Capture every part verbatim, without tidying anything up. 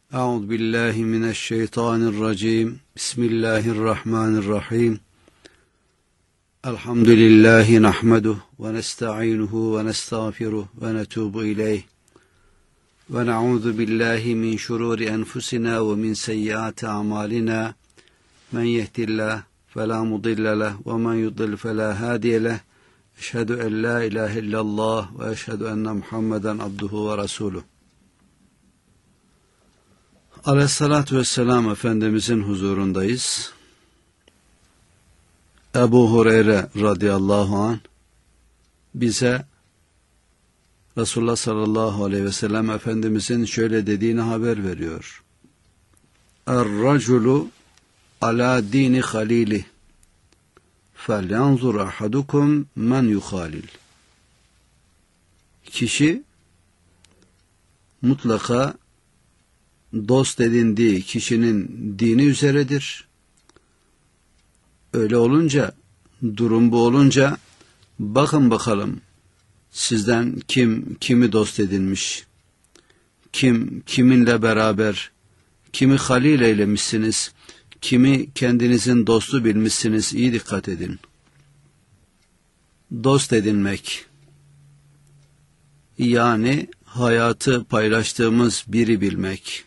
Euzu billahi mineşşeytanirracim. Bismillahirrahmanirrahim. Elhamdülillahi nahmeduhu ve nestainuhu ve nestağfiruhu ve netubu ileyh. Ve na'udzu billahi min şururi enfusina ve min seyyiati a'malina. Men yehdihillahu fela mudille leh ve men yudlil fela hadiye leh. Eşhedü en la ilahe illallah ve eşhedü enne Muhammeden abduhu ve resuluh. Aleyhissalatü vesselam Efendimizin huzurundayız. Ebu Hureyre radıyallahu anh bize Resulullah sallallahu aleyhi ve sellem Efendimizin şöyle dediğini haber veriyor. Er-raculu ala dini halili felyanzur ahadukum men yuhalil. Kişi mutlaka dost edindiği kişinin dini üzeredir. Öyle olunca, durum bu olunca, bakın bakalım sizden kim kimi dost edinmiş, kim kiminle beraber, kimi halil eylemişsiniz, kimi kendinizin dostu bilmişsiniz, iyi dikkat edin. Dost edinmek, yani hayatı paylaştığımız biri bilmek,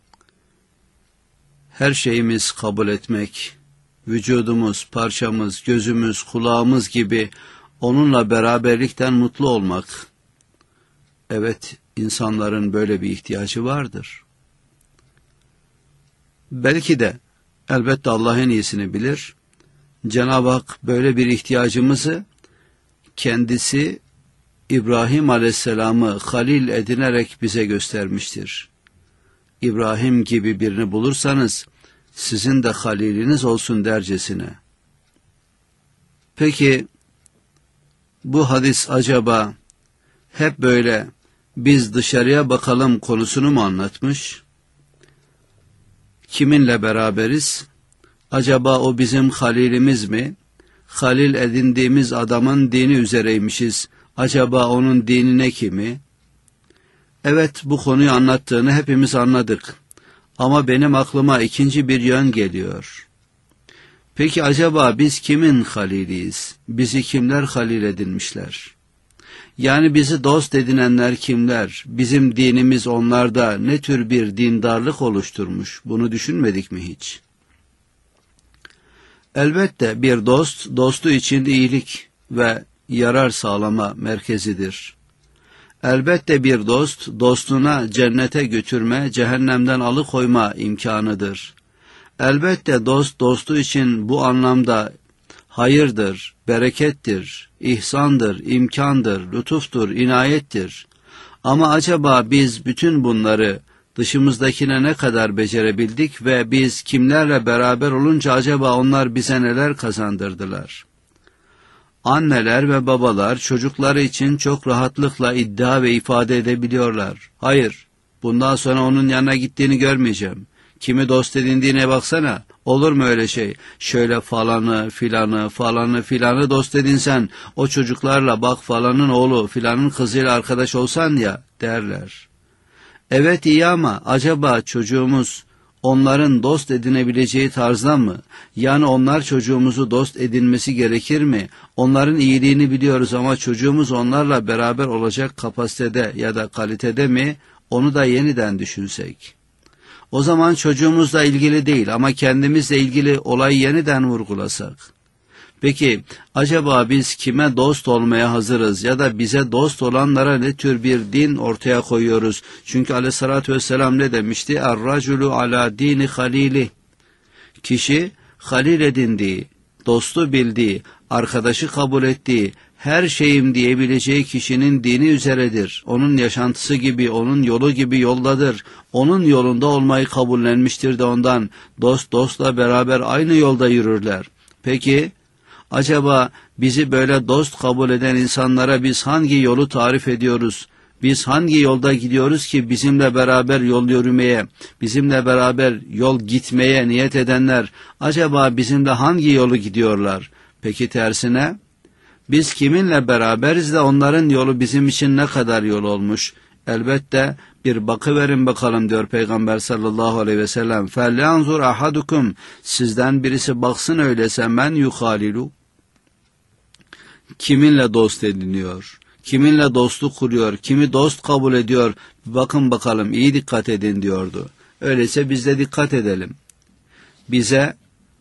her şeyimiz kabul etmek, vücudumuz, parçamız, gözümüz, kulağımız gibi onunla beraberlikten mutlu olmak. Evet, insanların böyle bir ihtiyacı vardır. Belki de, elbette Allah en iyisini bilir, Cenab-ı Hak böyle bir ihtiyacımızı kendisi İbrahim Aleyhisselam'ı halil edinerek bize göstermiştir. İbrahim gibi birini bulursanız sizin de haliliniz olsun dercesine. Peki bu hadis acaba hep böyle biz dışarıya bakalım konusunu mu anlatmış? Kiminle beraberiz? Acaba o bizim halilimiz mi? Halil edindiğimiz adamın dini üzereymişiz. Acaba onun dinine kimi? Evet, bu konuyu anlattığını hepimiz anladık. Ama benim aklıma ikinci bir yön geliyor. Peki acaba biz kimin haliliyiz? Bizi kimler halil edinmişler? Yani bizi dost edinenler kimler? Bizim dinimiz onlarda ne tür bir dindarlık oluşturmuş? Bunu düşünmedik mi hiç? Elbette bir dost, dostu için iyilik ve yarar sağlama merkezidir. Elbette bir dost, dostuna cennete götürme, cehennemden alıkoyma imkanıdır. Elbette dost, dostu için bu anlamda hayırdır, berekettir, ihsandır, imkandır, lütuftur, inayettir. Ama acaba biz bütün bunları dışımızdakine ne kadar becerebildik ve biz kimlerle beraber olunca acaba onlar bize neler kazandırdılar? Anneler ve babalar çocukları için çok rahatlıkla iddia ve ifade edebiliyorlar. Hayır, bundan sonra onun yanına gittiğini görmeyeceğim. Kimi dost edindiğine baksana, olur mu öyle şey? Şöyle falanı, filanı, falanı, filanı dost edinsen, o çocuklarla bak falanın oğlu, filanın kızıyla arkadaş olsan ya, derler. Evet iyi ama acaba çocuğumuz onların dost edinebileceği tarzdan mı? Yani onlar çocuğumuzu dost edinmesi gerekir mi? Onların iyiliğini biliyoruz ama çocuğumuz onlarla beraber olacak kapasitede ya da kalitede mi? Onu da yeniden düşünsek. O zaman çocuğumuzla ilgili değil ama kendimizle ilgili olayı yeniden vurgulasak. Peki acaba biz kime dost olmaya hazırız ya da bize dost olanlara ne tür bir din ortaya koyuyoruz? Çünkü aleyhissalatü vesselam ne demişti? Er-raculu ala dini halili. Kişi halil edindiği, dostu bildiği, arkadaşı kabul ettiği, her şeyim diyebileceği kişinin dini üzeredir. Onun yaşantısı gibi, onun yolu gibi yoldadır. Onun yolunda olmayı kabullenmiştir de ondan dost dostla beraber aynı yolda yürürler. Peki acaba bizi böyle dost kabul eden insanlara biz hangi yolu tarif ediyoruz? Biz hangi yolda gidiyoruz ki bizimle beraber yol yürümeye, bizimle beraber yol gitmeye niyet edenler acaba bizimle hangi yolu gidiyorlar? Peki tersine, biz kiminle beraberiz de onların yolu bizim için ne kadar yol olmuş? Elbette Bir bakıverin bakalım diyor Peygamber sallallahu aleyhi ve sellem. فَلْيَنْظُرْ ahadukum, sizden birisi baksın öyleyse men yuhalilu, kiminle dost ediniyor, kiminle dostluk kuruyor, kimi dost kabul ediyor, bakın bakalım, iyi dikkat edin diyordu. Öyleyse biz de dikkat edelim. Bize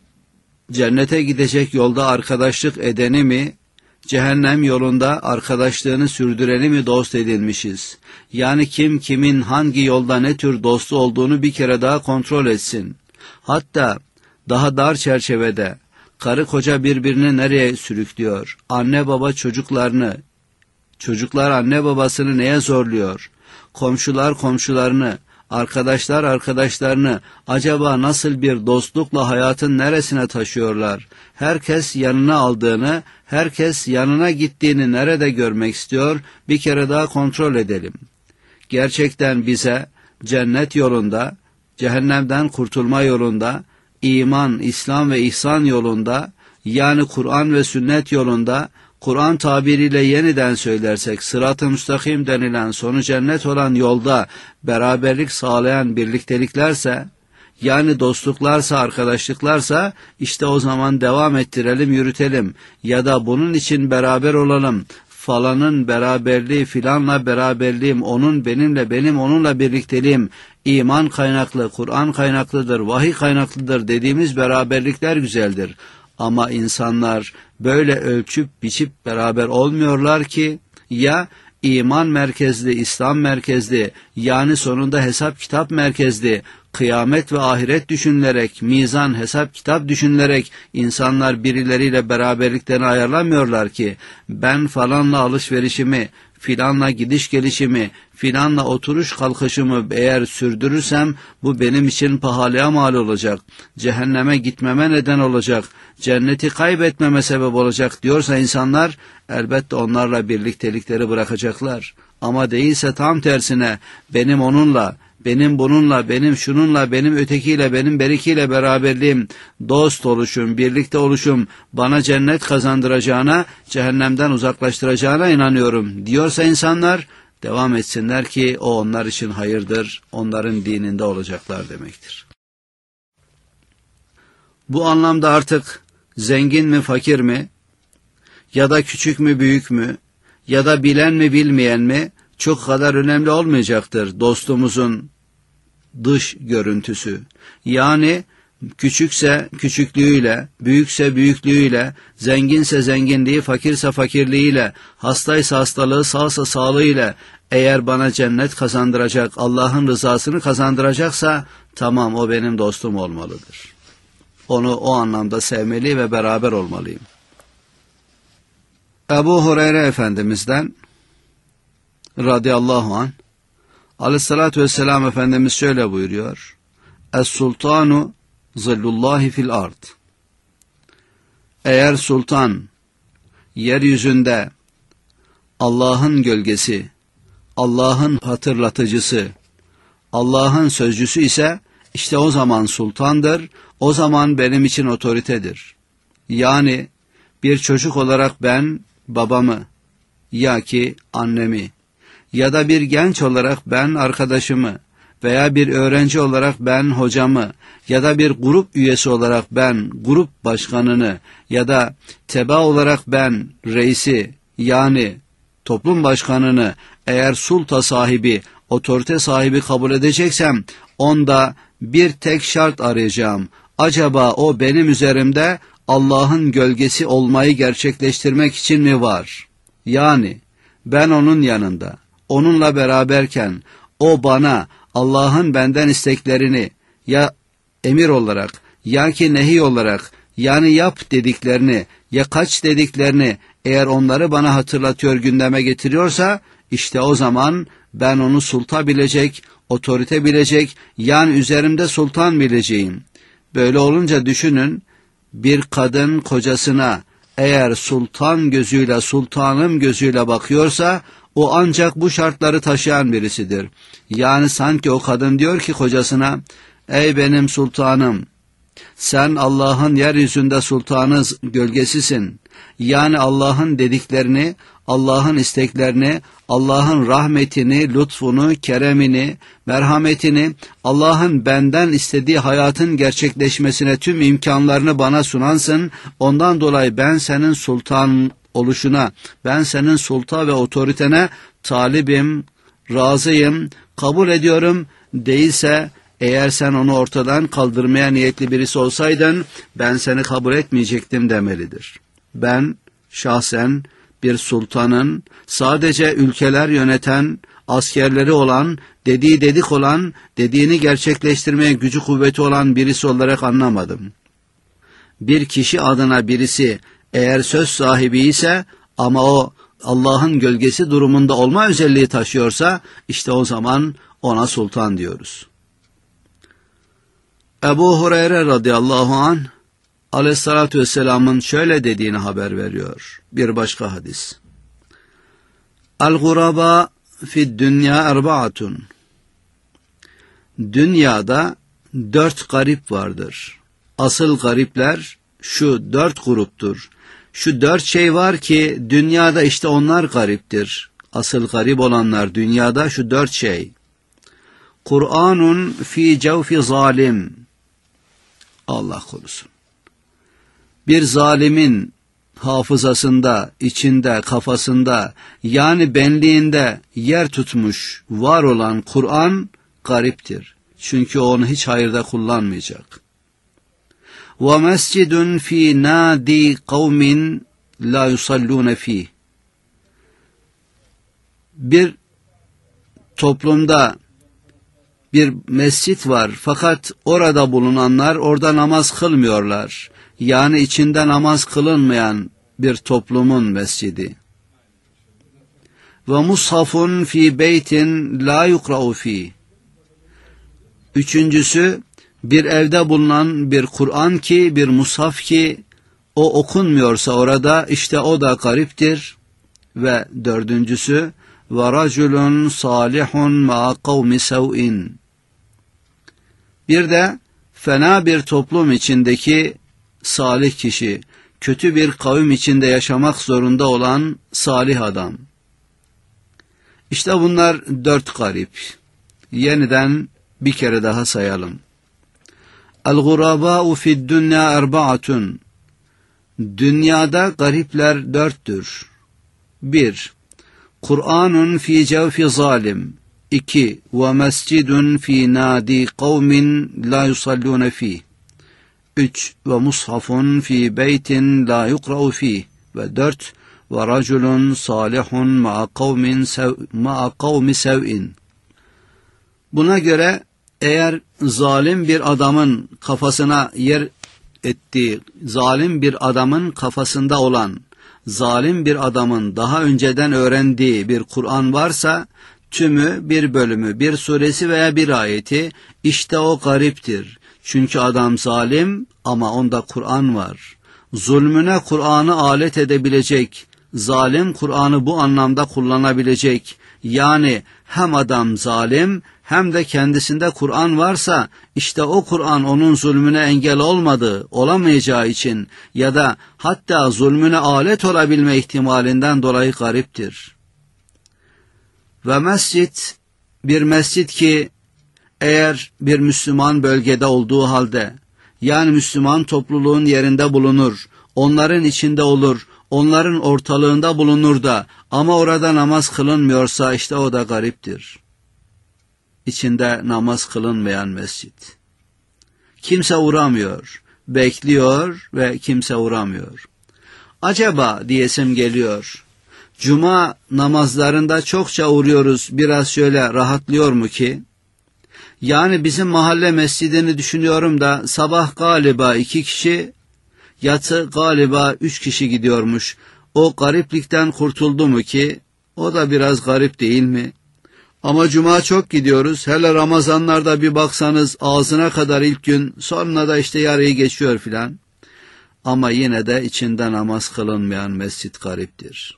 cennete gidecek yolda arkadaşlık edeni mi, cehennem yolunda arkadaşlığını sürdüreni mi dost edinmişiz? Yani kim kimin hangi yolda ne tür dostu olduğunu bir kere daha kontrol etsin. Hatta daha dar çerçevede karı koca birbirini nereye sürüklüyor? Anne baba çocuklarını, çocuklar anne babasını neye zorluyor? Komşular komşularını, arkadaşlar arkadaşlarını acaba nasıl bir dostlukla hayatın neresine taşıyorlar? Herkes yanına aldığını, herkes yanına gittiğini nerede görmek istiyor? Bir kere daha kontrol edelim. Gerçekten bize cennet yolunda, cehennemden kurtulma yolunda, iman, İslam ve ihsan yolunda, yani Kur'an ve sünnet yolunda, Kur'an tabiriyle yeniden söylersek sırat-ı müstakim denilen sonu cennet olan yolda beraberlik sağlayan birlikteliklerse, yani dostluklarsa, arkadaşlıklarsa, işte o zaman devam ettirelim, yürütelim. Ya da bunun için beraber olalım. Falanın beraberliği, filanla beraberliğim, onun benimle, benim onunla birlikteliğim, iman kaynaklı, Kur'an kaynaklıdır, vahiy kaynaklıdır dediğimiz beraberlikler güzeldir. Ama insanlar böyle ölçüp biçip beraber olmuyorlar ki, ya iman merkezli, İslam merkezli, yani sonunda hesap kitap merkezli, kıyamet ve ahiret düşünülerek, mizan, hesap kitap düşünülerek insanlar birileriyle beraberliklerini ayarlamıyorlar ki, ben falanla alışverişimi, filanla gidiş gelişimi, filanla oturuş kalkışımı eğer sürdürürsem bu benim için pahalıya mal olacak, cehenneme gitmeme neden olacak, cenneti kaybetmeme sebep olacak diyorsa insanlar, elbette onlarla birliktelikleri bırakacaklar. Ama değilse tam tersine benim onunla, benim bununla, benim şununla, benim ötekiyle, benim berikiyle beraberliğim, dost oluşum, birlikte oluşum bana cennet kazandıracağına, cehennemden uzaklaştıracağına inanıyorum diyorsa insanlar, devam etsinler ki o onlar için hayırdır, onların dininde olacaklar demektir. Bu anlamda artık zengin mi fakir mi, ya da küçük mü büyük mü, ya da bilen mi bilmeyen mi, çok kadar önemli olmayacaktır dostumuzun dış görüntüsü. Yani küçükse küçüklüğüyle, büyükse büyüklüğüyle, zenginse zenginliği, fakirse fakirliğiyle, hastaysa hastalığı, sağsa sağlığıyla, eğer bana cennet kazandıracak, Allah'ın rızasını kazandıracaksa, tamam o benim dostum olmalıdır. Onu o anlamda sevmeli ve beraber olmalıyım. Ebu Hureyre Efendimiz'den radıyallahu anh, aleyhissalatü vesselam Efendimiz şöyle buyuruyor: Es-sultanu zillullahi fil ard. Eğer sultan yeryüzünde Allah'ın gölgesi, Allah'ın hatırlatıcısı, Allah'ın sözcüsü ise, işte o zaman sultandır, o zaman benim için otoritedir. Yani bir çocuk olarak ben babamı, ya ki annemi, ya da bir genç olarak ben arkadaşımı, veya bir öğrenci olarak ben hocamı, ya da bir grup üyesi olarak ben grup başkanını, ya da teba olarak ben reisi, yani toplum başkanını eğer sulta sahibi, otorite sahibi kabul edeceksem, onda bir tek şart arayacağım. Acaba o benim üzerimde Allah'ın gölgesi olmayı gerçekleştirmek için mi var? Yani ben onun yanında, onunla beraberken o bana Allah'ın benden isteklerini ya emir olarak, ya ki nehi olarak, yani yap dediklerini, ya kaç dediklerini eğer onları bana hatırlatıyor, gündeme getiriyorsa, işte o zaman ben onu sulta bilecek, otorite bilecek, yani üzerimde sultan bileceğim. Böyle olunca düşünün, bir kadın kocasına eğer sultan gözüyle, sultanım gözüyle bakıyorsa, o ancak bu şartları taşıyan birisidir. Yani sanki o kadın diyor ki kocasına, ey benim sultanım, sen Allah'ın yeryüzünde sultanı gölgesisin. Yani Allah'ın dediklerini, Allah'ın isteklerini, Allah'ın rahmetini, lütfunu, keremini, merhametini, Allah'ın benden istediği hayatın gerçekleşmesine tüm imkanlarını bana sunansın. Ondan dolayı ben senin sultan oluşuna, ben senin sulta ve otoritene talibim, razıyım, kabul ediyorum. Değilse eğer sen onu ortadan kaldırmaya niyetli birisi olsaydın ben seni kabul etmeyecektim demelidir. Ben şahsen bir sultanın sadece ülkeler yöneten, askerleri olan, dediği dedik olan, dediğini gerçekleştirmeye gücü kuvveti olan birisi olarak anlamadım. Bir kişi adına birisi eğer söz sahibi ise ama o Allah'ın gölgesi durumunda olma özelliği taşıyorsa işte o zaman ona sultan diyoruz. Ebu Hureyre radıyallahu anh Aleyhissalatü vesselamın şöyle dediğini haber veriyor. Bir başka hadis. El-guraba fid dünya erbaatun. Dünyada dört garip vardır. Asıl garipler şu dört gruptur. Şu dört şey var ki dünyada işte onlar gariptir. Asıl garip olanlar dünyada şu dört şey. Kur'anun fi cevfi zalim. Allah korusun. Bir zalimin hafızasında, içinde, kafasında yani benliğinde yer tutmuş, var olan Kur'an gariptir. Çünkü onu hiç hayırda kullanmayacak. وَمَسْجِدٌ ف۪ي نَادِي قَوْمٍ لَا يُصَلُّونَ ف۪يهِ. Bir toplumda bir mescit var fakat orada bulunanlar orada namaz kılmıyorlar. Yani içinde namaz kılınmayan bir toplumun mescidi. Ve mushafun fi beytin la yukra'u fi. Üçüncüsü bir evde bulunan bir Kur'an ki bir mushaf ki o okunmuyorsa orada işte o da gariptir. Ve dördüncüsü ve raculun salihun ma kavmi sev'in. Bir de fena bir toplum içindeki salih kişi, kötü bir kavim içinde yaşamak zorunda olan salih adam. İşte bunlar dört garip. Yeniden bir kere daha sayalım. El-gurabâ'u fid-dünya erbaatun. Dünyada garipler dörttür. Bir, Kur'anun fi cevfi zalim. İki, ve mescidun fi nadi kavmin la yusallûne fîh. Üç, ve mushafun fi beytin la yukra'u fîh. Ve dört, ve raculun salihun ma'a kavmin sev, ma'a kavmi sev'in. Buna göre eğer zalim bir adamın kafasına yer ettiği, zalim bir adamın kafasında olan, zalim bir adamın daha önceden öğrendiği bir Kur'an varsa, tümü, bir bölümü, bir suresi veya bir ayeti, işte o gariptir. Çünkü adam zalim ama onda Kur'an var. Zulmüne Kur'an'ı alet edebilecek, zalim Kur'an'ı bu anlamda kullanabilecek. Yani hem adam zalim hem de kendisinde Kur'an varsa işte o Kur'an onun zulmüne engel olmadığı, olamayacağı için ya da hatta zulmüne alet olabilme ihtimalinden dolayı gariptir. Ve mescit, bir mescit ki eğer bir Müslüman bölgede olduğu halde, yani Müslüman topluluğun yerinde bulunur, onların içinde olur, onların ortalığında bulunur da ama orada namaz kılınmıyorsa işte o da gariptir. İçinde namaz kılınmayan mescit. Kimse uğramıyor, bekliyor ve kimse uğramıyor. Acaba diyesim geliyor, Cuma namazlarında çokça uğruyoruz, biraz şöyle rahatlıyor mu ki? Yani bizim mahalle mescidini düşünüyorum da sabah galiba iki kişi, yatsı galiba üç kişi gidiyormuş. O gariplikten kurtuldu mu ki? O da biraz garip değil mi? Ama Cuma çok gidiyoruz. Hele Ramazanlarda bir baksanız ağzına kadar ilk gün, sonra da işte yarıyı geçiyor filan. Ama yine de içinde namaz kılınmayan mescit gariptir.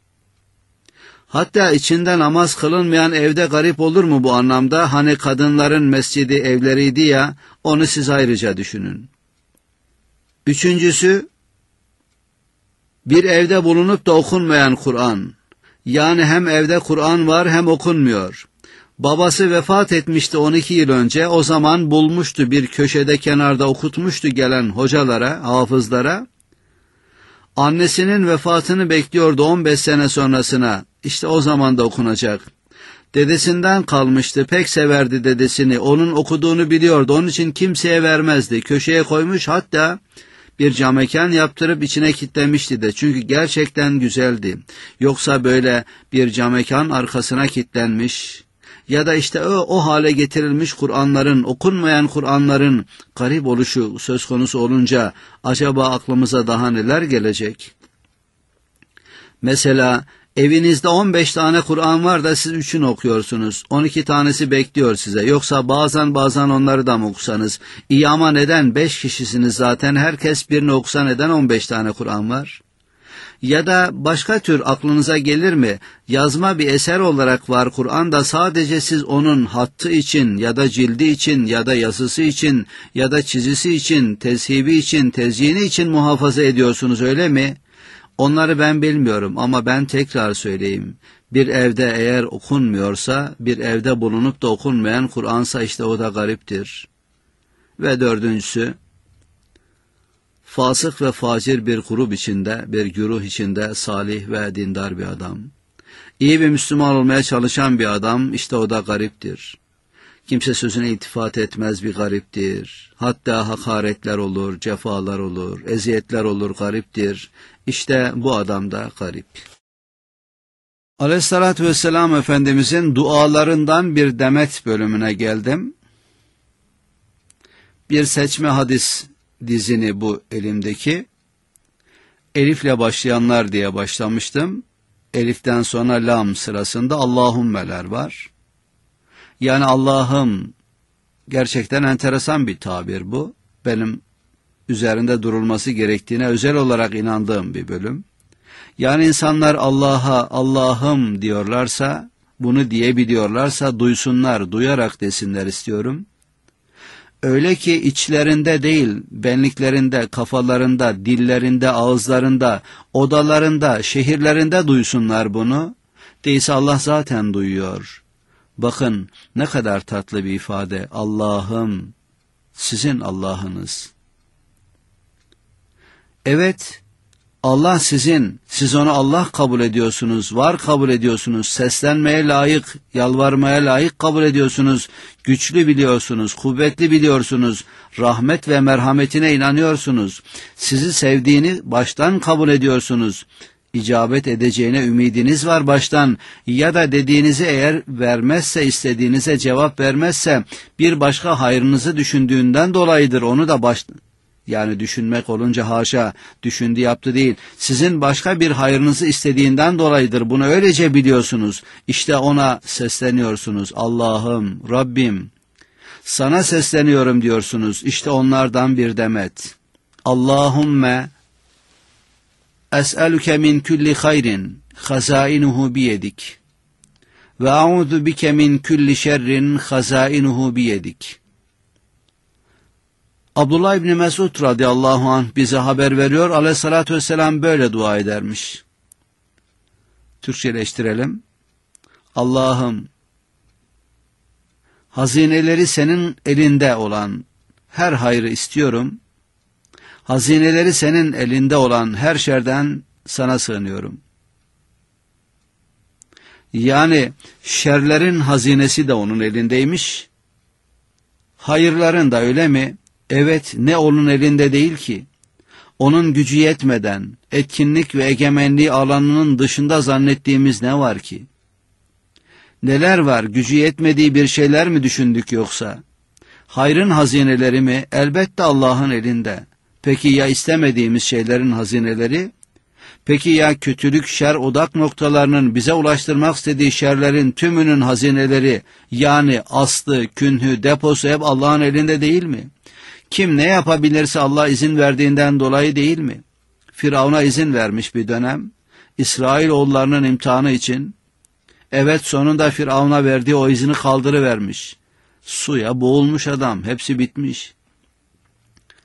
Hatta içinde namaz kılınmayan evde garip olur mu bu anlamda? Hani kadınların mescidi evleriydi ya, onu siz ayrıca düşünün. Üçüncüsü, Bir evde bulunup da okunmayan Kur'an, yani hem evde Kur'an var hem okunmuyor. Babası vefat etmişti on iki yıl önce, o zaman bulmuştu bir köşede kenarda okutmuştu gelen hocalara, hafızlara. Annesinin vefatını bekliyordu on beş sene sonrasına, işte o zaman da okunacak. Dedesinden kalmıştı, pek severdi dedesini, onun okuduğunu biliyordu, onun için kimseye vermezdi, köşeye koymuş, hatta bir camekan yaptırıp içine kilitlemişti de, çünkü gerçekten güzeldi. Yoksa böyle bir camekan arkasına kilitlenmiş ya da işte o, o hale getirilmiş Kur'anların, okunmayan Kur'anların garip oluşu söz konusu olunca acaba aklımıza daha neler gelecek? Mesela evinizde on beş tane Kur'an var da siz üçünü okuyorsunuz. on iki tanesi bekliyor size. Yoksa bazen bazen onları da mı okusanız? İyi ama neden? beş kişisiniz zaten. Herkes birini okusa neden on beş tane Kur'an var? Ya da başka tür aklınıza gelir mi? Yazma bir eser olarak var Kur'an'da, sadece siz onun hattı için ya da cildi için ya da yazısı için ya da çizisi için, tezhibi için, tezyini için muhafaza ediyorsunuz, öyle mi? Onları ben bilmiyorum ama ben tekrar söyleyeyim. Bir evde eğer okunmuyorsa, bir evde bulunup da okunmayan Kur'ansa işte o da gariptir. Ve dördüncüsü, fasık ve facir bir grup içinde, bir güruh içinde salih ve dindar bir adam. İyi bir Müslüman olmaya çalışan bir adam, işte o da gariptir. Kimse sözüne iltifat etmez, bir gariptir. Hatta hakaretler olur, cefalar olur, eziyetler olur, gariptir. İşte bu adam da garip. Aleyhissalatü vesselam Efendimizin dualarından bir demet bölümüne geldim. Bir seçme hadis dizini bu elimdeki. Elifle başlayanlar diye başlamıştım. Eliften sonra lam sırasında Allahümmeler var. Yani Allah'ım, gerçekten enteresan bir tabir bu. Benim üzerinde durulması gerektiğine özel olarak inandığım bir bölüm. Yani insanlar Allah'a Allah'ım diyorlarsa, bunu diyebiliyorlarsa duysunlar, duyarak desinler istiyorum. Öyle ki içlerinde değil, benliklerinde, kafalarında, dillerinde, ağızlarında, odalarında, şehirlerinde duysunlar bunu. Değilse Allah zaten duyuyor. Bakın ne kadar tatlı bir ifade. Allah'ım, sizin Allah'ınız. Evet, Allah sizin, siz onu Allah kabul ediyorsunuz, var kabul ediyorsunuz, seslenmeye layık, yalvarmaya layık kabul ediyorsunuz, güçlü biliyorsunuz, kuvvetli biliyorsunuz, rahmet ve merhametine inanıyorsunuz, sizi sevdiğini baştan kabul ediyorsunuz, icabet edeceğine ümidiniz var baştan, ya da dediğinizi eğer vermezse, istediğinize cevap vermezse, bir başka hayrınızı düşündüğünden dolayıdır, onu da baştan. Yani düşünmek olunca haşa, düşündü yaptı değil. Sizin başka bir hayrınızı istediğinden dolayıdır. Bunu öylece biliyorsunuz. İşte ona sesleniyorsunuz. Allah'ım, Rabbim, sana sesleniyorum diyorsunuz. İşte onlardan bir demet. Allahümme es'eluke min kulli hayrin hazainuhu biyedik ve a'udhu bike min kulli şerrin hazainuhu biyedik. Abdullah İbni Mesud radıyallahu anh bize haber veriyor. Aleyhissalatü vesselam böyle dua edermiş. Türkçeleştirelim. Allah'ım, hazineleri senin elinde olan her hayrı istiyorum. Hazineleri senin elinde olan her şerden sana sığınıyorum. Yani şerlerin hazinesi de onun elindeymiş. Hayırların da öyle mi? Evet, ne onun elinde değil ki? Onun gücü yetmeden, etkinlik ve egemenliği alanının dışında zannettiğimiz ne var ki? Neler var, gücü yetmediği bir şeyler mi düşündük yoksa? Hayrın hazineleri mi? Elbette Allah'ın elinde. Peki ya istemediğimiz şeylerin hazineleri? Peki ya kötülük, şer odak noktalarının bize ulaştırmak istediği şerlerin tümünün hazineleri, yani aslı, künhü, deposu hep Allah'ın elinde değil mi? Kim ne yapabilirse Allah izin verdiğinden dolayı değil mi? Firavun'a izin vermiş bir dönem, İsrailoğullarının imtihanı için. Evet, sonunda Firavun'a verdiği o izini kaldırıvermiş. Suya boğulmuş adam, hepsi bitmiş.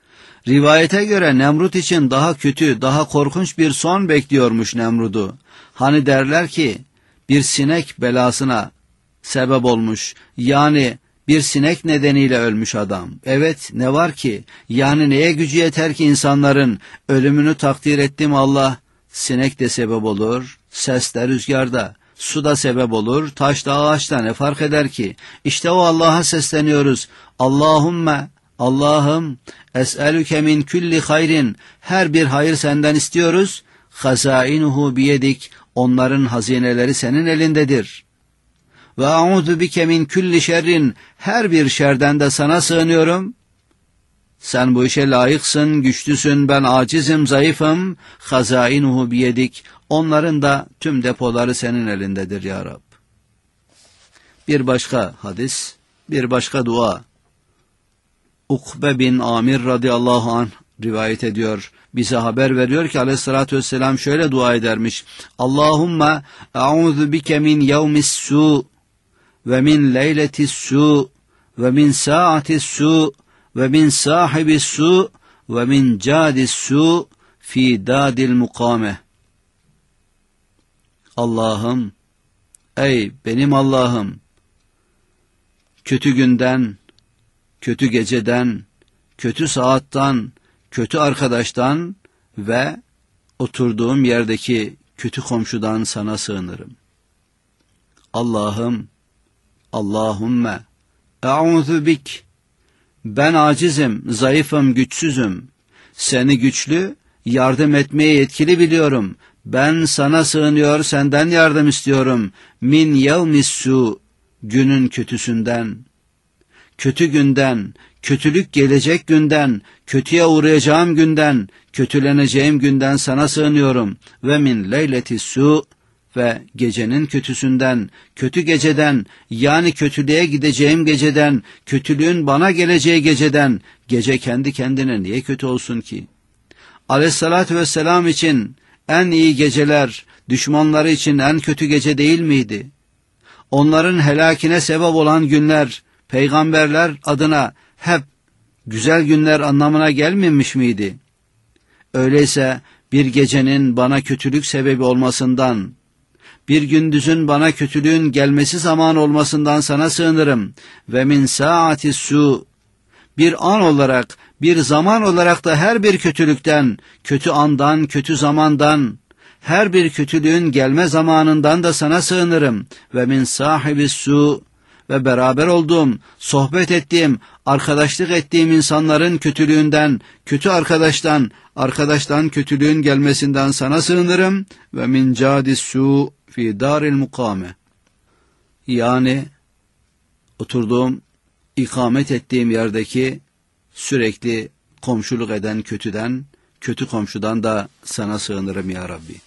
Rivayete göre Nemrut için daha kötü, daha korkunç bir son bekliyormuş Nemrut'u. Hani derler ki bir sinek belasına sebep olmuş. Yani bir sinek nedeniyle ölmüş adam. Evet, ne var ki? Yani neye gücü yeter ki insanların ölümünü takdir ettim Allah? Sinek de sebep olur, ses de rüzgarda, su da sebep olur, taş da ağaçta, ne fark eder ki? İşte o Allah'a sesleniyoruz. Allahümme, Allah'ım, es'elüke min külli hayrin, her bir hayır senden istiyoruz. Hazainuhu biyedik, onların hazineleri senin elindedir. Ve a'udhu bike min külli şerrin, her bir şerden de sana sığınıyorum. Sen bu işe layıksın, güçlüsün, ben acizim, zayıfım. Hazainuhu biyedik, onların da tüm depoları senin elindedir ya Rab. Bir başka hadis, bir başka dua. Ukbe bin Amir radıyallahu anh rivayet ediyor. Bize haber veriyor ki aleyhissalatü vesselam şöyle dua edermiş. Allahümme a'udhu bike min yevmis su ve min leyletis su ve min saatis su ve min sahibis su ve min cadis su fi dadil mukame. Allah'ım, ey benim Allah'ım, kötü günden, kötü geceden, kötü saatten, kötü arkadaştan ve oturduğum yerdeki kötü komşudan sana sığınırım. Allah'ım, Allahümme, e'udhu bik, ben acizim, zayıfım, güçsüzüm. Seni güçlü, yardım etmeye yetkili biliyorum. Ben sana sığınıyor, senden yardım istiyorum. Min yevmis su, günün kötüsünden, kötü günden, kötülük gelecek günden, kötüye uğrayacağım günden, kötüleneceğim günden sana sığınıyorum. Ve min leyletis su, ve gecenin kötüsünden, kötü geceden, yani kötülüğe gideceğim geceden, kötülüğün bana geleceği geceden, gece kendi kendine niye kötü olsun ki? Aleyhissalatü vesselam için en iyi geceler, düşmanları için en kötü gece değil miydi? Onların helakine sebep olan günler, peygamberler adına hep güzel günler anlamına gelmemiş miydi? Öyleyse bir gecenin bana kötülük sebebi olmasından, bir gündüzün bana kötülüğün gelmesi zaman olmasından sana sığınırım. Ve min saatis su, bir an olarak, bir zaman olarak da her bir kötülükten, kötü andan, kötü zamandan, her bir kötülüğün gelme zamanından da sana sığınırım. Ve min sahibis su, ve beraber olduğum, sohbet ettiğim, arkadaşlık ettiğim insanların kötülüğünden, kötü arkadaştan, arkadaştan kötülüğün gelmesinden sana sığınırım. Ve min cadis su fi daril mukame, yani oturduğum, ikamet ettiğim yerdeki sürekli komşuluk eden kötüden, kötü komşudan da sana sığınırım ya Rabbi.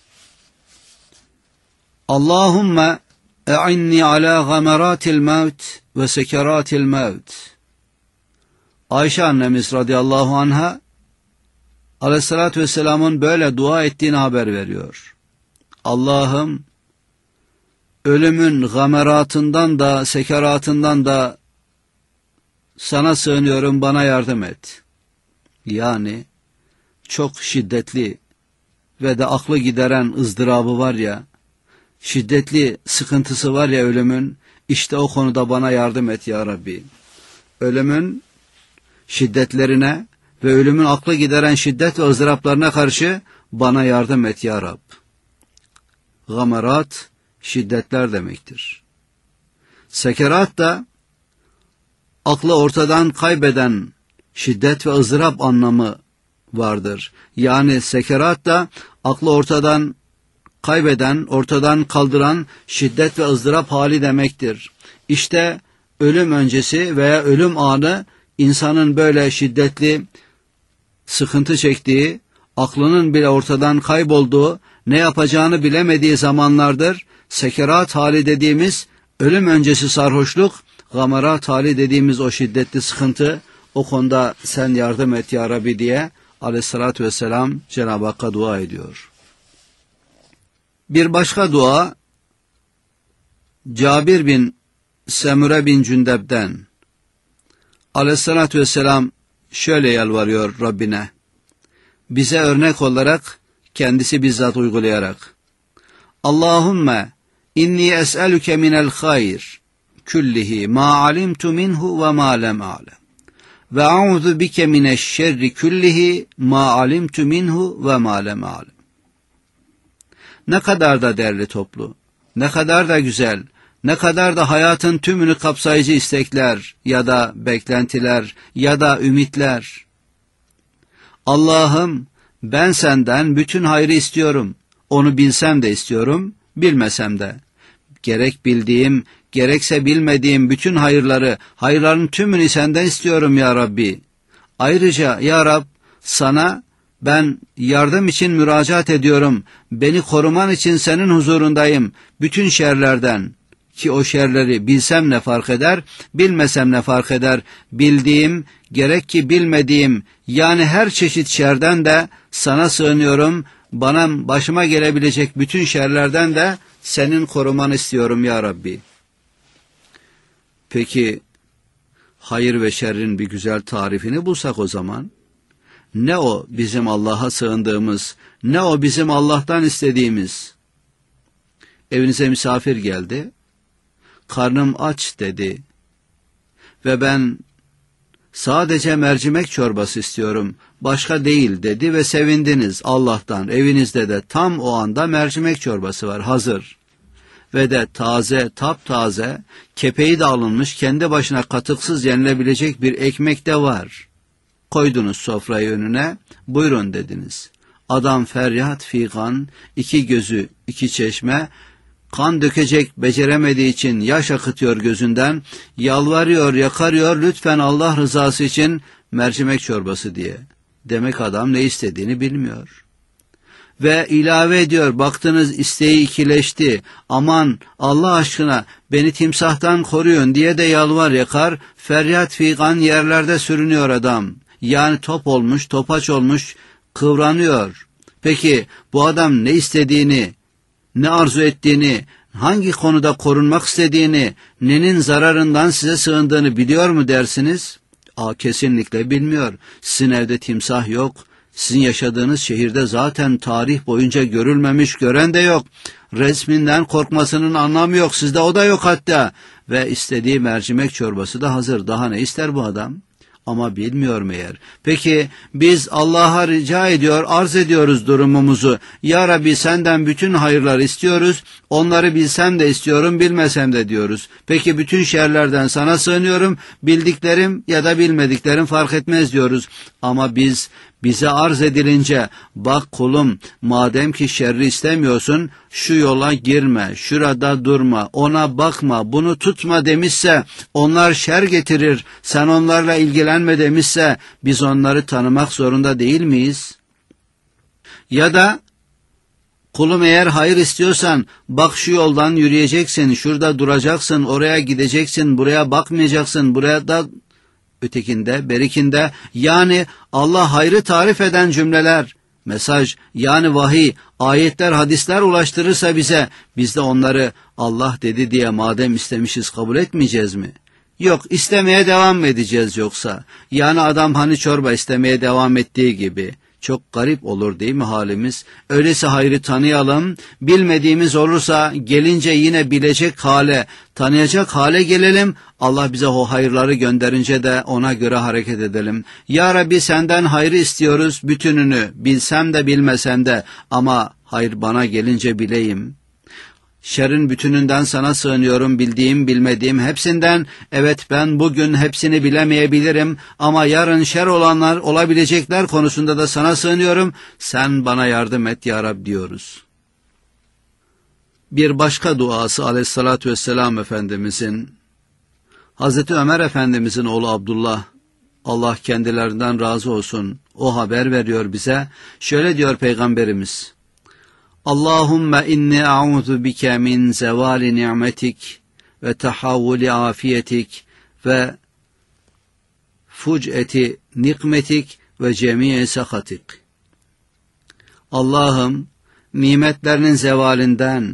Allahümme e'inni ala gameratil mevt ve sekeratil mevt. Ayşe annemiz radıyallahu anha aleyhissalatü vesselamın böyle dua ettiğini haber veriyor. Allah'ım, ölümün gameratından da sekeratından da sana sığınıyorum, bana yardım et. Yani çok şiddetli ve de aklı gideren ızdırabı var ya, şiddetli sıkıntısı var ya ölümün, işte o konuda bana yardım et ya Rabbi. Ölümün şiddetlerine ve ölümün aklı gideren şiddet ve ızdıraplarına karşı bana yardım et ya Rab. Gamerat, şiddetler demektir. Sekerat da aklı ortadan kaybeden şiddet ve ızdırap anlamı vardır. Yani sekerat da aklı ortadan kaybeden, ortadan kaldıran şiddet ve ızdırap hali demektir. İşte ölüm öncesi veya ölüm anı insanın böyle şiddetli sıkıntı çektiği, aklının bile ortadan kaybolduğu, ne yapacağını bilemediği zamanlardır. Sekerat hali dediğimiz ölüm öncesi sarhoşluk, gamerat hali dediğimiz o şiddetli sıkıntı, o konuda sen yardım et ya Rabbi diye aleyhissalatü vesselam Cenab-ı Hakk'a dua ediyor. Bir başka dua, Cabir bin Semure bin Cündeb'den. Aleyhissalatü vesselam şöyle yalvarıyor Rabbine. Bize örnek olarak, kendisi bizzat uygulayarak. Allahümme inni es'eluke minel hayr küllihi ma alimtu minhu ve ma lem a'lem. Ve a'udhu bike mineşşerri küllihi ma alimtu minhu ve ma lem a'lem. Ne kadar da derli toplu, ne kadar da güzel, ne kadar da hayatın tümünü kapsayıcı istekler ya da beklentiler ya da ümitler. Allah'ım, ben senden bütün hayrı istiyorum. Onu bilsem de istiyorum, bilmesem de. Gerek bildiğim, gerekse bilmediğim bütün hayırları, hayırların tümünü senden istiyorum ya Rabbi. Ayrıca ya Rab, sana ben yardım için müracaat ediyorum. Beni koruman için senin huzurundayım. Bütün şerlerden, ki o şerleri bilsem ne fark eder, bilmesem ne fark eder. Bildiğim, gerek ki bilmediğim, yani her çeşit şerden de sana sığınıyorum. Bana başıma gelebilecek bütün şerlerden de senin korumanı istiyorum ya Rabbi. Peki, hayır ve şerrin bir güzel tarifini bulsak o zaman, ne o bizim Allah'a sığındığımız, ne o bizim Allah'tan istediğimiz? Evinize misafir geldi, karnım aç dedi ve ben sadece mercimek çorbası istiyorum, başka değil dedi ve sevindiniz Allah'tan. Evinizde de tam o anda mercimek çorbası var, hazır. Ve de taze, taptaze, kepeği de alınmış, kendi başına katıksız yenilebilecek bir ekmek de var. Koydunuz sofrayı önüne, buyurun dediniz. Adam feryat figan, iki gözü, iki çeşme, kan dökecek beceremediği için yaş akıtıyor gözünden, yalvarıyor, yakarıyor, lütfen Allah rızası için mercimek çorbası diye. Demek adam ne istediğini bilmiyor. Ve ilave ediyor, baktınız isteği ikileşti, aman Allah aşkına beni timsahtan koruyun diye de yalvar yakar, feryat figan yerlerde sürünüyor adam. Yani top olmuş, topaç olmuş, kıvranıyor. Peki bu adam ne istediğini, ne arzu ettiğini, hangi konuda korunmak istediğini, nenin zararından size sığındığını biliyor mu dersiniz? Aa, kesinlikle bilmiyor. Sizin evde timsah yok. Sizin yaşadığınız şehirde zaten tarih boyunca görülmemiş, gören de yok. Resminden korkmasının anlamı yok. Sizde o da yok hatta. Ve istediği mercimek çorbası da hazır. Daha ne ister bu adam? Ama bilmiyor meğer. Peki biz Allah'a rica ediyor, arz ediyoruz durumumuzu. Ya Rabbi senden bütün hayırlar istiyoruz. Onları bilsem de istiyorum, bilmesem de diyoruz. Peki bütün şerlerden sana sığınıyorum. Bildiklerim ya da bilmediklerim fark etmez diyoruz. Ama biz bize arz edilince, bak kulum madem ki şerri istemiyorsun, şu yola girme, şurada durma, ona bakma, bunu tutma demişse, onlar şer getirir, sen onlarla ilgilenme demişse, biz onları tanımak zorunda değil miyiz? Ya da kulum eğer hayır istiyorsan, bak şu yoldan yürüyeceksin, şurada duracaksın, oraya gideceksin, buraya bakmayacaksın, buraya da ötekinde, berikinde, yani Allah hayrı tarif eden cümleler, mesaj, yani vahiy, ayetler, hadisler ulaştırırsa bize, biz de onları Allah dedi diye madem istemişiz kabul etmeyeceğiz mi? Yok, istemeye devam edeceğiz yoksa. Yani adam hani çorba istemeye devam ettiği gibi. Çok garip olur değil mi halimiz? Öyleyse hayrı tanıyalım, bilmediğimiz olursa gelince yine bilecek hale, tanıyacak hale gelelim. Allah bize o hayırları gönderince de ona göre hareket edelim. Ya Rabbi senden hayrı istiyoruz bütününü, bilsem de bilmesem de, ama hayır bana gelince bileyim. Şerrin bütününden sana sığınıyorum, bildiğim bilmediğim hepsinden. Evet, ben bugün hepsini bilemeyebilirim ama yarın şer olanlar, olabilecekler konusunda da sana sığınıyorum. Sen bana yardım et ya Rab diyoruz. Bir başka duası aleyhissalatü vesselam Efendimizin, Hazreti Ömer Efendimizin oğlu Abdullah, Allah kendilerinden razı olsun, o haber veriyor bize. Şöyle diyor Peygamberimiz: Allahümme inni a'udhu bike min zevali ni'metik ve tahavvuli afiyetik ve fuc'eti nikmetik ve cemiye sakatik. Allah'ım, nimetlerinin zevalinden,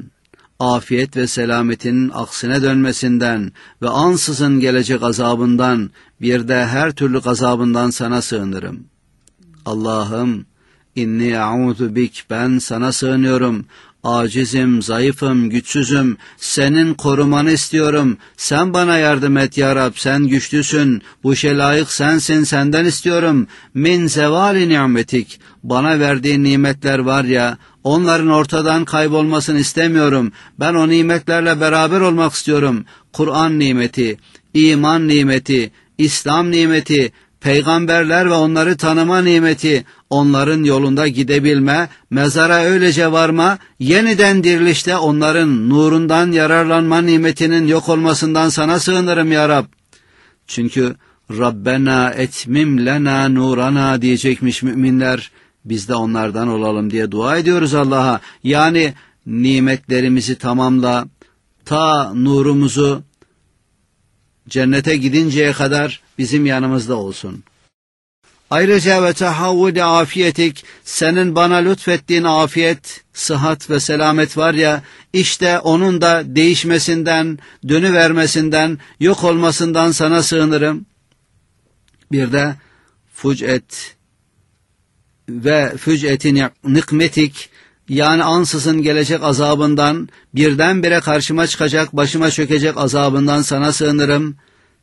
afiyet ve selametinin aksine dönmesinden ve ansızın gelecek azabından bir de her türlü gazabından sana sığınırım. Allah'ım, inni a'udhu bik, ben sana sığınıyorum. Acizim, zayıfım, güçsüzüm. Senin korumanı istiyorum. Sen bana yardım et ya Rab, sen güçlüsün. Bu işe layık sensin, senden istiyorum. Min zevali nimetik. Bana verdiğin nimetler var ya, onların ortadan kaybolmasını istemiyorum. Ben o nimetlerle beraber olmak istiyorum. Kur'an nimeti, iman nimeti, İslam nimeti, peygamberler ve onları tanıma nimeti, onların yolunda gidebilme, mezara öylece varma, yeniden dirilişte onların nurundan yararlanma nimetinin yok olmasından sana sığınırım ya Rab. Çünkü Rabbena etmim lena nurana diyecekmiş müminler, biz de onlardan olalım diye dua ediyoruz Allah'a. Yani nimetlerimizi tamamla, ta nurumuzu cennete gidinceye kadar bizim yanımızda olsun. Ayrıca ve tahavvudi afiyetik, senin bana lütfettiğin afiyet, sıhhat ve selamet var ya, işte onun da değişmesinden, dönüvermesinden, yok olmasından sana sığınırım. Bir de fuc'et ve füc'etin nikmetik, yani ansızın gelecek azabından, birdenbire karşıma çıkacak, başıma çökecek azabından sana sığınırım.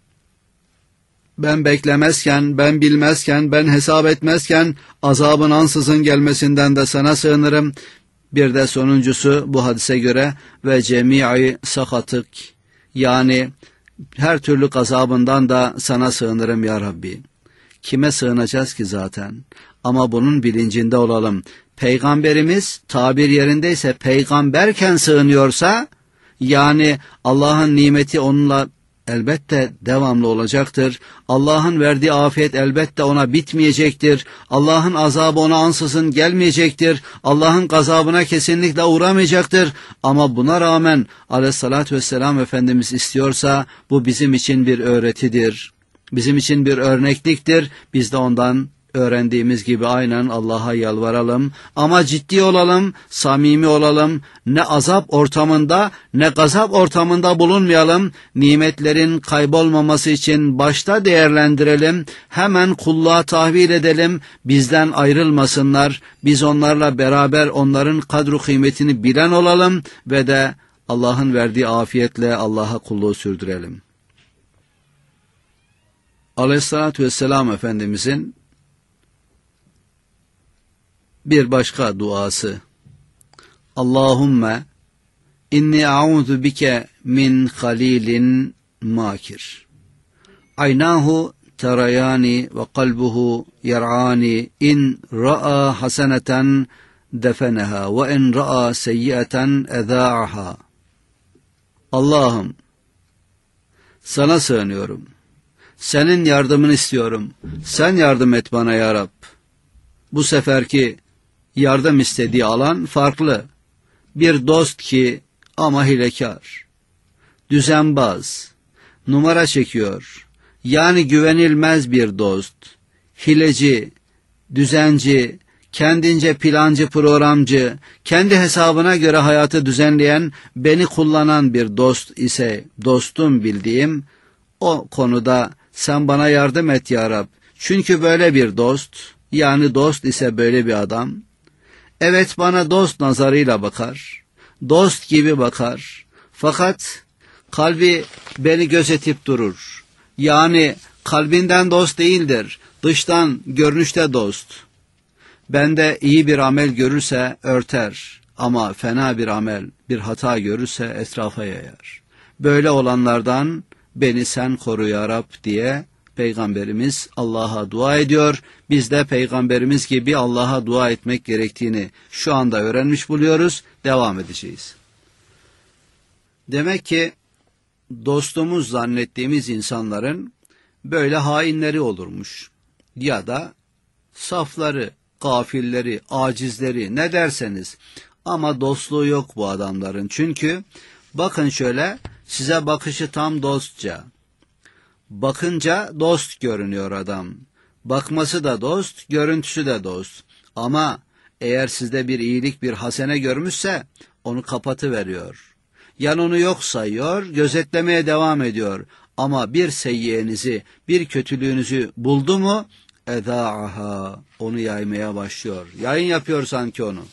Ben beklemezken, ben bilmezken, ben hesap etmezken azabın ansızın gelmesinden de sana sığınırım. Bir de sonuncusu bu hadise göre ve cemi'i sakatık, yani her türlü gazabından da sana sığınırım ya Rabbi. Kime sığınacağız ki zaten? Ama bunun bilincinde olalım. Peygamberimiz tabir yerindeyse peygamberken sığınıyorsa, yani Allah'ın nimeti onunla elbette devamlı olacaktır. Allah'ın verdiği afiyet elbette ona bitmeyecektir. Allah'ın azabı ona ansızın gelmeyecektir. Allah'ın gazabına kesinlikle uğramayacaktır. Ama buna rağmen aleyhissalatü vesselam Efendimiz istiyorsa bu bizim için bir öğretidir. Bizim için bir örnekliktir. Biz de ondan öğrendiğimiz gibi aynen Allah'a yalvaralım. Ama ciddi olalım, samimi olalım. Ne azap ortamında ne gazap ortamında bulunmayalım. Nimetlerin kaybolmaması için başta değerlendirelim. Hemen kulluğa tahvil edelim. Bizden ayrılmasınlar. Biz onlarla beraber onların kadru kıymetini bilen olalım ve de Allah'ın verdiği afiyetle Allah'a kulluğu sürdürelim. Aleyhissalatü vesselam Efendimizin bir başka duası. Allahümme inni a'udhu bike min halilin makir. Aynahu terayani ve kalbuhu yer'ani in ra'a haseneten defeneha ve in ra'a seyyiaten ezâ'aha. Allah'ım, sana sığınıyorum. Senin yardımını istiyorum. Sen yardım et bana ya Rab. Bu seferki yardım istediği alan farklı. Bir dost ki ama hilekar, düzenbaz, numara çekiyor. Yani güvenilmez bir dost, hileci, düzenci, kendince plancı, programcı, kendi hesabına göre hayatı düzenleyen, beni kullanan bir dost ise dostum bildiğim, o konuda sen bana yardım et ya Rab. Çünkü böyle bir dost, yani dost ise böyle bir adam, evet bana dost nazarıyla bakar, dost gibi bakar, fakat kalbi beni gözetip durur. Yani kalbinden dost değildir, dıştan, görünüşte dost. Bende iyi bir amel görürse örter, ama fena bir amel, bir hata görürse etrafa yayar. Böyle olanlardan beni sen koru ya Rab diye Peygamberimiz Allah'a dua ediyor. Biz de Peygamberimiz gibi Allah'a dua etmek gerektiğini şu anda öğrenmiş buluyoruz. Devam edeceğiz. Demek ki dostumuz zannettiğimiz insanların böyle hainleri olurmuş. Ya da safları, gafilleri, acizleri, ne derseniz. Ama dostluğu yok bu adamların. Çünkü bakın şöyle, size bakışı tam dostça. Bakınca dost görünüyor adam. Bakması da dost, görüntüsü de dost. Ama eğer sizde bir iyilik, bir hasene görmüşse onu kapatıveriyor. Yani onu yok sayıyor, gözetlemeye devam ediyor. Ama bir seyyiyenizi, bir kötülüğünüzü buldu mu, edâ'aha, onu yaymaya başlıyor. Yayın yapıyor sanki onu.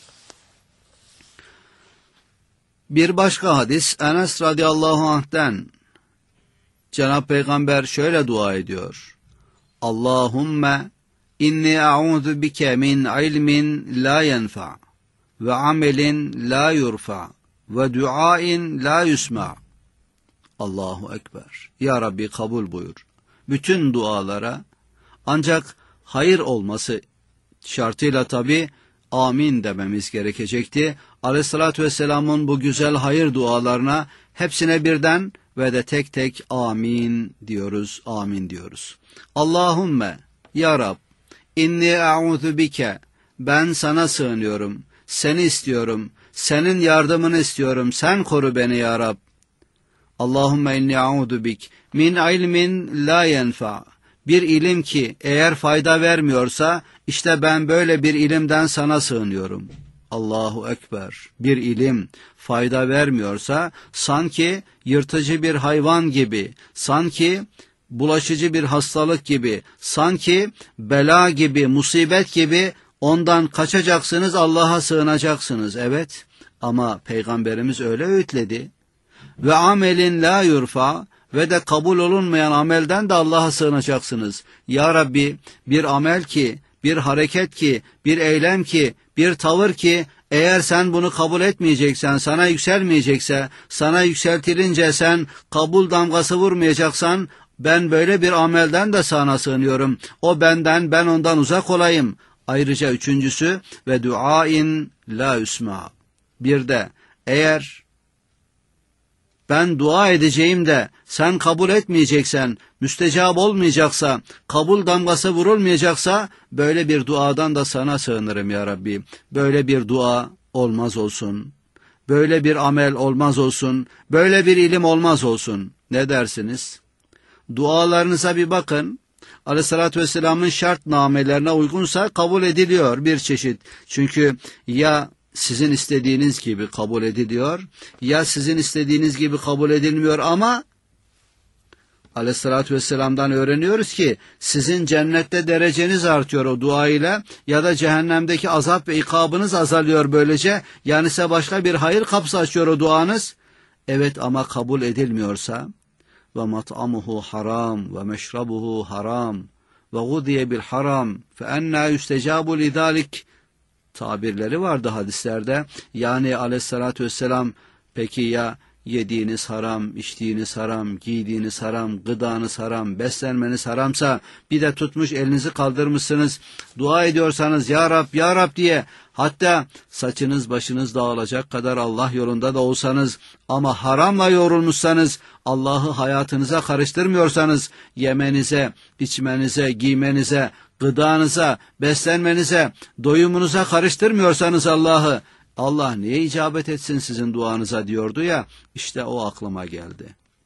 Bir başka hadis, Enes radıyallahu anh'ten, Cenab-ı Peygamber şöyle dua ediyor. Allahümme inni a'udhu bike min ilmin la yenfa ve amelin la yurfa ve duain la yusma. Allahu Ekber. Ya Rabbi kabul buyur. Bütün dualara ancak hayır olması şartıyla tabi amin dememiz gerekecekti. Aleyhissalatü vesselamın bu güzel hayır dualarına hepsine birden ve de tek tek amin diyoruz, amin diyoruz. Allahümme, Ya Rab, inni a'udhu bike, ben sana sığınıyorum, seni istiyorum, senin yardımını istiyorum, sen koru beni Ya Rab. Allahümme inni a'udhu bik, min ilmin la yenfa, bir ilim ki eğer fayda vermiyorsa, işte ben böyle bir ilimden sana sığınıyorum. Allahu Ekber. Bir ilim fayda vermiyorsa, sanki yırtıcı bir hayvan gibi, sanki bulaşıcı bir hastalık gibi, sanki bela gibi, musibet gibi ondan kaçacaksınız, Allah'a sığınacaksınız. Evet, ama Peygamberimiz öyle öğütledi. Ve amelin la yurfa, ve de kabul olunmayan amelden de Allah'a sığınacaksınız. Ya Rabbi, bir amel ki, bir hareket ki, bir eylem ki, bir tavır ki, eğer sen bunu kabul etmeyeceksen, sana yükselmeyecekse, sana yükseltilince sen kabul damgası vurmayacaksan, ben böyle bir amelden de sana sığınıyorum. O benden, ben ondan uzak olayım. Ayrıca üçüncüsü, ve duain la üsma. Bir de eğer ben dua edeceğim de sen kabul etmeyeceksen, müstecab olmayacaksa, kabul damgası vurulmayacaksa, böyle bir duadan da sana sığınırım ya Rabbi. Böyle bir dua olmaz olsun. Böyle bir amel olmaz olsun. Böyle bir ilim olmaz olsun. Ne dersiniz? Dualarınıza bir bakın. Aleyhissalatü vesselamın şartnamelerine uygunsa kabul ediliyor bir çeşit. Çünkü ya sizin istediğiniz gibi kabul ediliyor, ya sizin istediğiniz gibi kabul edilmiyor ama Aleyhissalatü vesselam'dan öğreniyoruz ki sizin cennette dereceniz artıyor o dua ile, ya da cehennemdeki azap ve ikabınız azalıyor böylece, yani size başka bir hayır kapısı açıyor o duanız. Evet, ama kabul edilmiyorsa, ve mat'amuhu haram ve meşrabuhu haram ve gudiye bil haram fe enna yüstecabu lidalik tabirleri vardı hadislerde. Yani aleyhissalatü vesselam, peki ya yediğiniz haram, içtiğiniz haram, giydiğiniz haram, gıdanız haram, beslenmeniz haramsa, bir de tutmuş elinizi kaldırmışsınız, dua ediyorsanız ya Rab, ya Rab diye, hatta saçınız başınız dağılacak kadar Allah yolunda da olsanız, ama haramla yorulmuşsanız, Allah'ı hayatınıza karıştırmıyorsanız, yemenize, içmenize, giymenize, gıdanıza, beslenmenize, doyumunuza karıştırmıyorsanız Allah'ı, Allah niye icabet etsin sizin duanıza diyordu ya, işte o aklıma geldi.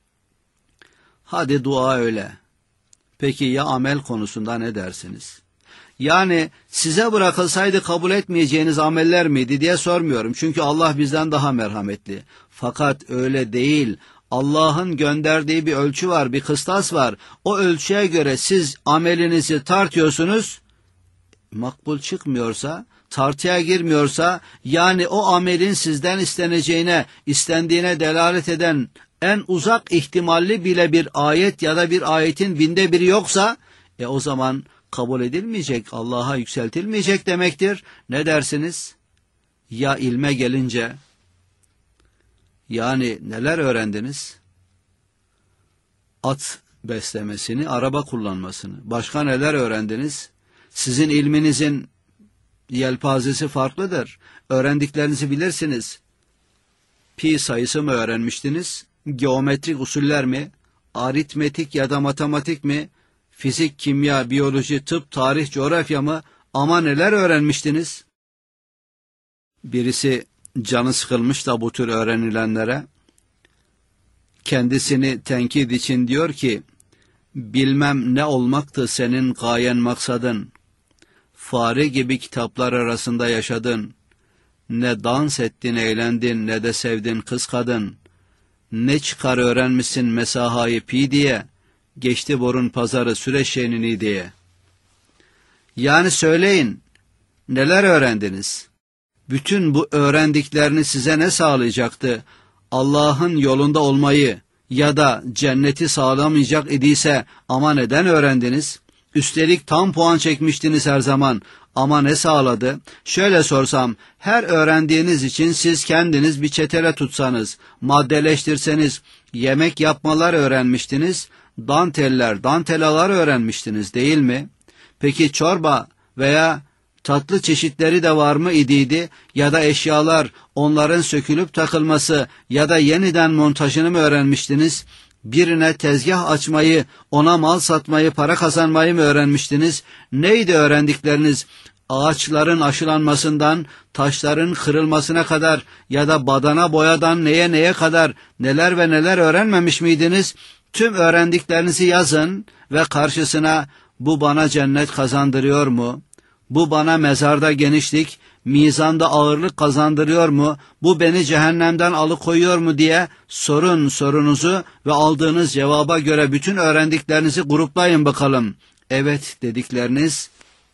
Hadi dua öyle. Peki ya amel konusunda ne dersiniz? Yani size bırakılsaydı kabul etmeyeceğiniz ameller miydi diye sormuyorum. Çünkü Allah bizden daha merhametli. Fakat öyle değil. Allah'ın gönderdiği bir ölçü var, bir kıstas var. O ölçüye göre siz amelinizi tartıyorsunuz, makbul çıkmıyorsa, tartıya girmiyorsa, yani o amelin sizden isteneceğine, istendiğine delalet eden en uzak ihtimalli bile bir ayet ya da bir ayetin binde biri yoksa, e o zaman kabul edilmeyecek, Allah'a yükseltilmeyecek demektir. Ne dersiniz? Ya ilme gelince, yani neler öğrendiniz? At beslemesini, araba kullanmasını. Başka neler öğrendiniz? Sizin ilminizin yelpazesi farklıdır. Öğrendiklerinizi bilirsiniz. Pi sayısı mı öğrenmiştiniz? Geometrik usuller mi? Aritmetik ya da matematik mi? Fizik, kimya, biyoloji, tıp, tarih, coğrafya mı? Ama neler öğrenmiştiniz? Birisi canı sıkılmış da bu tür öğrenilenlere, kendisini tenkit için diyor ki, bilmem ne olmaktı senin gayen maksadın, fare gibi kitaplar arasında yaşadın, ne dans ettin eğlendin ne de sevdin kız kadın, Ne çıkar öğrenmişsin mesahayı pi diye, geçti borun pazarı süreşenini diye. Yani söyleyin, neler öğrendiniz? Bütün bu öğrendiklerini size ne sağlayacaktı? Allah'ın yolunda olmayı ya da cenneti sağlamayacak idiyse ama neden öğrendiniz? Üstelik tam puan çekmiştiniz her zaman ama ne sağladı? Şöyle sorsam, her öğrendiğiniz için siz kendiniz bir çetele tutsanız, maddeleştirseniz, yemek yapmalar öğrenmiştiniz, danteller, dantelalar öğrenmiştiniz değil mi? Peki çorba veya tatlı çeşitleri de var mı idiydi ya da eşyalar, onların sökülüp takılması ya da yeniden montajını mı öğrenmiştiniz? Birine tezgah açmayı, ona mal satmayı, para kazanmayı mı öğrenmiştiniz? Neydi öğrendikleriniz? Ağaçların aşılanmasından, taşların kırılmasına kadar ya da badana boyadan neye neye kadar neler ve neler öğrenmemiş miydiniz? Tüm öğrendiklerinizi yazın ve karşısına bu bana cennet kazandırıyor mu? Bu bana mezarda genişlik, mizanda ağırlık kazandırıyor mu? Bu beni cehennemden alıkoyuyor mu diye sorun sorunuzu ve aldığınız cevaba göre bütün öğrendiklerinizi gruplayın bakalım. Evet dedikleriniz,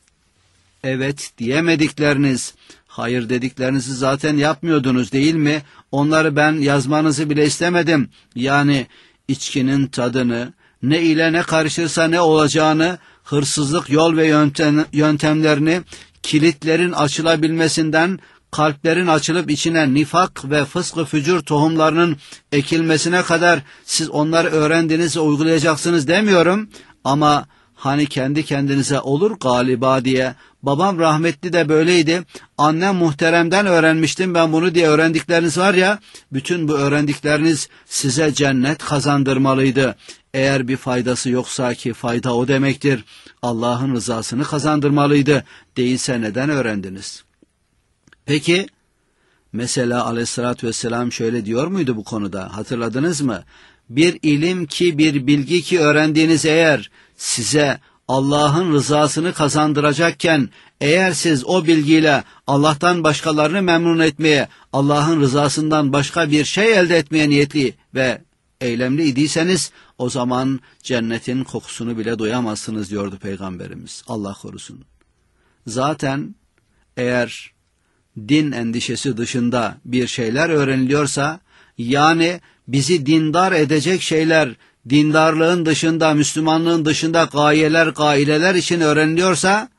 evet diyemedikleriniz, hayır dediklerinizi zaten yapmıyordunuz değil mi? Onları ben yazmanızı bile istemedim. Yani içkinin tadını, ne ile ne karışırsa ne olacağını, hırsızlık yol ve yöntem, yöntemlerini, kilitlerin açılabilmesinden, kalplerin açılıp içine nifak ve fıskı fücur tohumlarının ekilmesine kadar siz onları öğrendiniz ve uygulayacaksınız demiyorum. Ama hani kendi kendinize olur galiba diye, babam rahmetli de böyleydi, annem muhteremden öğrenmiştim ben bunu diye öğrendikleriniz var ya, bütün bu öğrendikleriniz size cennet kazandırmalıydı. Eğer bir faydası yoksa ki fayda o demektir, Allah'ın rızasını kazandırmalıydı. Değilse neden öğrendiniz? Peki, mesela aleyhissalatü vesselam şöyle diyor muydu bu konuda? Hatırladınız mı? Bir ilim ki, bir bilgi ki öğrendiğiniz eğer size Allah'ın rızasını kazandıracakken, eğer siz o bilgiyle Allah'tan başkalarını memnun etmeye, Allah'ın rızasından başka bir şey elde etmeye niyetli ve eylemli idiyseniz, o zaman cennetin kokusunu bile duyamazsınız diyordu Peygamberimiz. Allah korusun. Zaten eğer din endişesi dışında bir şeyler öğreniliyorsa, yani bizi dindar edecek şeyler, dindarlığın dışında, Müslümanlığın dışında gayeler, gaileler için öğreniliyorsa,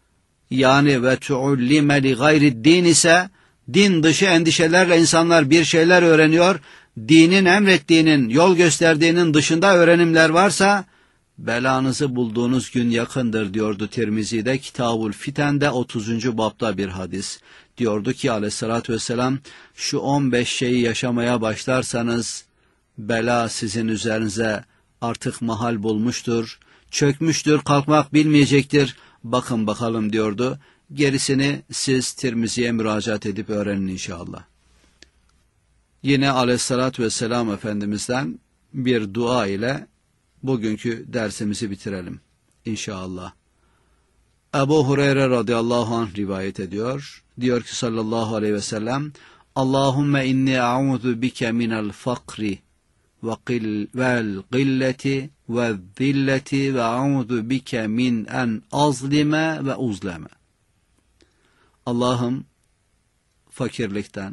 yani ve tu'ullime li gayri din ise, din dışı endişelerle insanlar bir şeyler öğreniyor, dinin emrettiğinin, yol gösterdiğinin dışında öğrenimler varsa, belanızı bulduğunuz gün yakındır diyordu Tirmizi'de, Kitabul Fiten'de otuzuncu babda bir hadis. Diyordu ki aleyhissalatü vesselam, şu on beş şeyi yaşamaya başlarsanız, bela sizin üzerinize artık mahal bulmuştur, çökmüştür, kalkmak bilmeyecektir, bakın bakalım diyordu. Gerisini siz Tirmizi'ye müracaat edip öğrenin inşallah. Yine aleyhissalatü vesselam Efendimiz'den bir dua ile bugünkü dersimizi bitirelim inşallah. Ebu Hureyre radıyallahu anh rivayet ediyor. Diyor ki sallallahu aleyhi ve sellem, Allahümme inni a'udhu bike minel fakri vel gilleti ve zilleti ve a'udhu bike min en azlime ve uzleme. Allah'ım fakirlikten,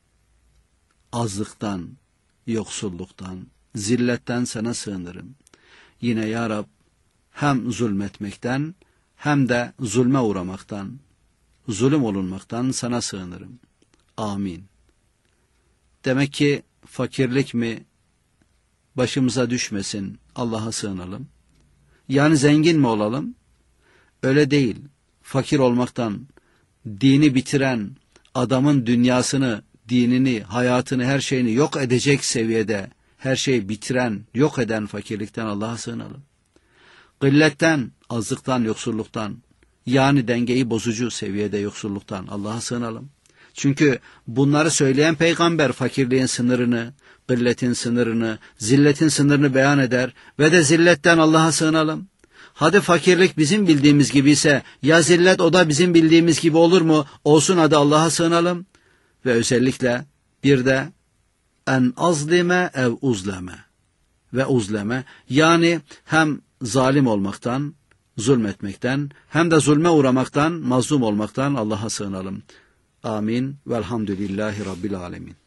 azlıktan, yoksulluktan, zilletten sana sığınırım. Yine ya Rab, hem zulmetmekten hem de zulme uğramaktan, zulüm olunmaktan sana sığınırım. Amin. Demek ki fakirlik mi başımıza düşmesin, Allah'a sığınalım. Yani zengin mi olalım? Öyle değil. Fakir olmaktan, dini bitiren, adamın dünyasını, dinini, hayatını, her şeyini yok edecek seviyede, her şeyi bitiren, yok eden fakirlikten Allah'a sığınalım. Gilletten, azlıktan, yoksulluktan, yani dengeyi bozucu seviyede yoksulluktan Allah'a sığınalım. Çünkü bunları söyleyen peygamber fakirliğin sınırını, gilletin sınırını, zilletin sınırını beyan eder ve de zilletten Allah'a sığınalım. Hadi fakirlik bizim bildiğimiz gibi ise ya zillet o da bizim bildiğimiz gibi olur mu? Olsun, hadi Allah'a sığınalım. Ve özellikle bir de en azlime ev uzleme ve uzleme, yani hem zalim olmaktan, zulmetmekten, hem de zulme uğramaktan, mazlum olmaktan Allah'a sığınalım. Amin. Velhamdülillahi Rabbil alemin.